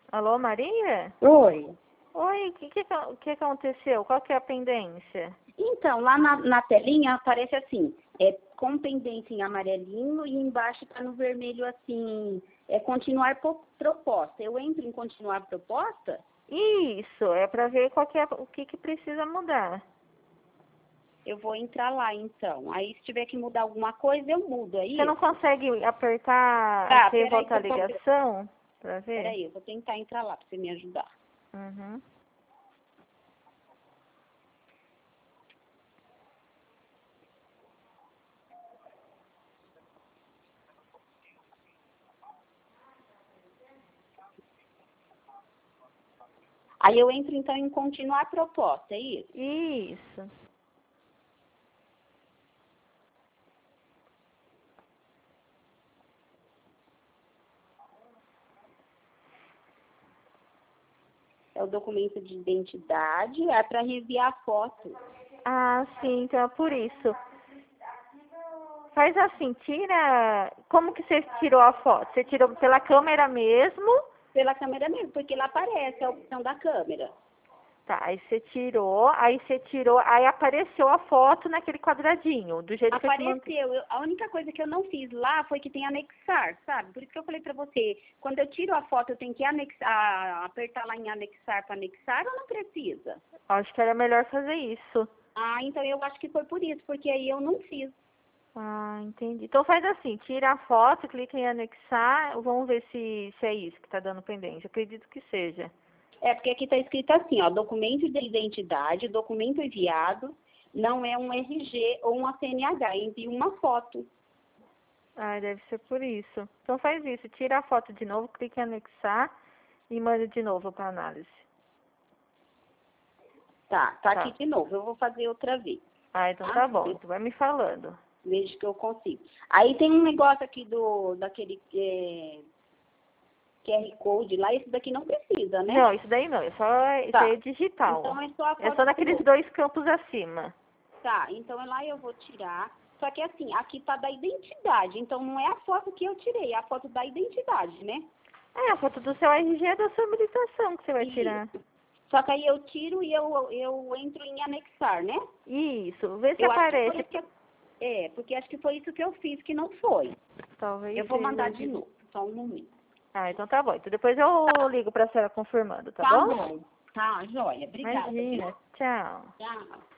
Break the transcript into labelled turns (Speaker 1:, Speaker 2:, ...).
Speaker 1: Alô, Maria?
Speaker 2: Oi.
Speaker 1: Oi, o que aconteceu? Qual que é a pendência?
Speaker 2: Então, lá na telinha aparece assim, com pendência em amarelinho e embaixo está no vermelho assim, continuar proposta. Eu entro em continuar proposta?
Speaker 1: Isso, é para ver o que precisa mudar.
Speaker 2: Eu vou entrar lá então. Aí se tiver que mudar alguma coisa, eu mudo, é
Speaker 1: Você não
Speaker 2: isso?
Speaker 1: consegue apertar
Speaker 2: Tá,
Speaker 1: aqui e
Speaker 2: peraí que
Speaker 1: voltar a
Speaker 2: eu vou...
Speaker 1: ligação para ver?
Speaker 2: Peraí, eu vou tentar entrar lá para você me ajudar.
Speaker 1: Uhum.
Speaker 2: Aí eu entro então em continuar proposta, é isso?
Speaker 1: Isso.
Speaker 2: É o documento de identidade, é para enviar a foto.
Speaker 1: Ah, sim, então é por isso. Faz assim, tira. Como que você tirou a foto? Você tirou pela câmera mesmo?
Speaker 2: Pela câmera mesmo, porque lá aparece a opção da câmera.
Speaker 1: Tá, aí você tirou, aí apareceu a foto naquele quadradinho, do jeito que eu te mandei.
Speaker 2: Apareceu. A única coisa que eu não fiz lá foi que tem anexar, sabe? Por isso que eu falei pra você, quando eu tiro a foto, eu tenho que anexar, apertar lá em anexar para anexar ou não precisa?
Speaker 1: Acho que era melhor fazer isso.
Speaker 2: Ah, então eu acho que foi por isso, porque aí eu não fiz.
Speaker 1: Ah, entendi. Então faz assim, tira a foto, clica em anexar, vamos ver se é isso que tá dando pendência. Acredito que seja.
Speaker 2: É, porque aqui tá escrito assim, ó, documento de identidade, documento enviado, não é um RG ou uma CNH, envia uma foto.
Speaker 1: Ah, deve ser por isso. Então faz isso, tira a foto de novo, clica em anexar e manda de novo para análise.
Speaker 2: Tá aqui
Speaker 1: Tá.
Speaker 2: de novo, eu vou fazer outra vez,
Speaker 1: Ah, então
Speaker 2: tá?
Speaker 1: tá bom. Então vai me falando.
Speaker 2: Vejo que eu consigo. Aí tem um negócio aqui daquele QR Code lá, esse daqui não precisa, né?
Speaker 1: Não, isso daí não, isso aí
Speaker 2: Tá.
Speaker 1: é digital.
Speaker 2: Então é só a
Speaker 1: É
Speaker 2: foto
Speaker 1: só
Speaker 2: de
Speaker 1: naqueles
Speaker 2: novo.
Speaker 1: 2 campos acima.
Speaker 2: Tá, então é lá eu vou tirar. Só que assim, aqui tá da identidade. Então não é a foto que eu tirei, é a foto da identidade, né?
Speaker 1: É, a foto do seu RG é da sua habilitação que você vai tirar.
Speaker 2: Isso. Só que aí eu tiro e eu entro em anexar, né?
Speaker 1: Isso, vê se
Speaker 2: Eu acho que foi
Speaker 1: aparece.
Speaker 2: isso porque acho que foi isso que eu fiz que não foi.
Speaker 1: Talvez
Speaker 2: Eu vou mandar
Speaker 1: seja.
Speaker 2: de novo, só um momento.
Speaker 1: Ah, então tá bom. Então depois eu ligo pra senhora confirmando, tá
Speaker 2: Tá
Speaker 1: bom?
Speaker 2: bom. Tá, joia. Obrigada, viu?
Speaker 1: Imagina. Tchau.
Speaker 2: Tchau.